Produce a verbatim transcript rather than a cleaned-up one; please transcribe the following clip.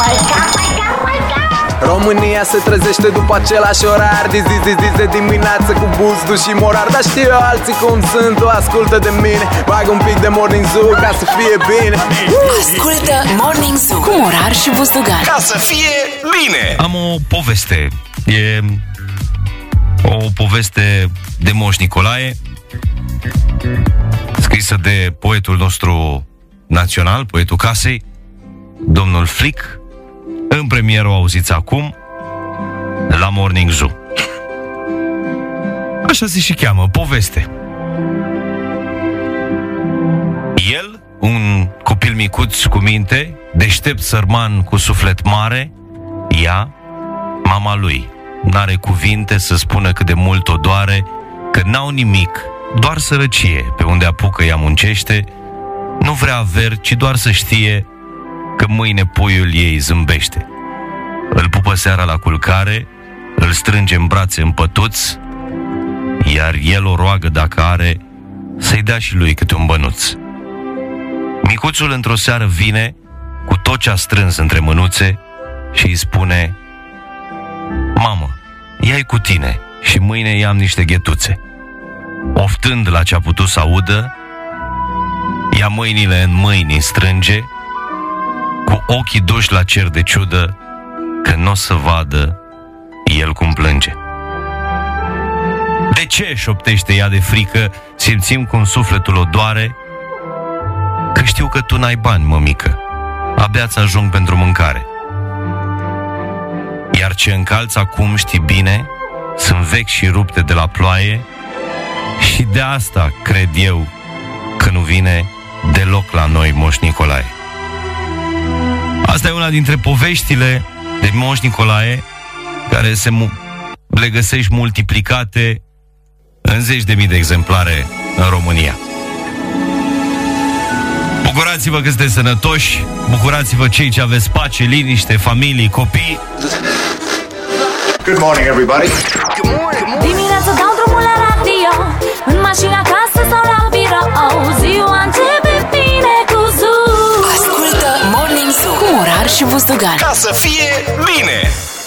România se trezește după același orar, Zi, zi, zi, zi de dimineață cu buzdu și morar. Dar știu eu alții cum sunt, o ascultă de mine. Bag un pic de Morning Zoo ca să fie bine. Ascultă Morning Zoo cu Morar și Buzdugan, ca să fie bine. Am o poveste. E o poveste de Moș Nicolae, scrisă de poetul nostru național, poetul casei, domnul Flic. În premieră o auziți acum la Morning Zoo. Așa se și cheamă, poveste. El, un copil micuț cu minte, deștept sărman cu suflet mare, ea, mama lui, n-are cuvinte să spună cât de mult o doare, că n-au nimic, doar sărăcie, pe unde apucă ea muncește, nu vrea averi, ci doar să știe că mâine puiul ei zâmbește. Îl pupă seara la culcare, îl strânge în brațe în pătuț, iar el o roagă dacă are să-i dea și lui câte un bănuț. Micuțul într-o seară vine cu tot ce a strâns între mânuțe și îi spune: mamă, ia-i cu tine și mâine i-am niște ghetuțe. Oftând la ce a putut să audă, ia mâinile în mâini îi strânge, cu ochii duși la cer de ciudă, că n-o să vadă el cum plânge. De ce? Șoptește ea de frică, simțim cum sufletul o doare, că știu că tu n-ai bani, mămică, abia-ți ajung pentru mâncare. Iar ce încalți acum, știi bine, sunt vechi și rupte de la ploaie, și de asta cred eu că nu vine deloc la noi Moș Nicolae. Asta e una dintre poveștile de Moș Nicolae, care se mu- le găsești multiplicate în zeci de mii de exemplare în România. Bucurați-vă că sunteți sănătoși, bucurați-vă cei ce aveți pace, liniște, familii, copii. Good morning, everybody. Good morning. Dimineața dau drumul la radio, în mașina, acasă sau la birou. Ziua începe bine cu Zoo. ascultă Morning Zoo cu Morar și Buzdugan, ca să fie bine.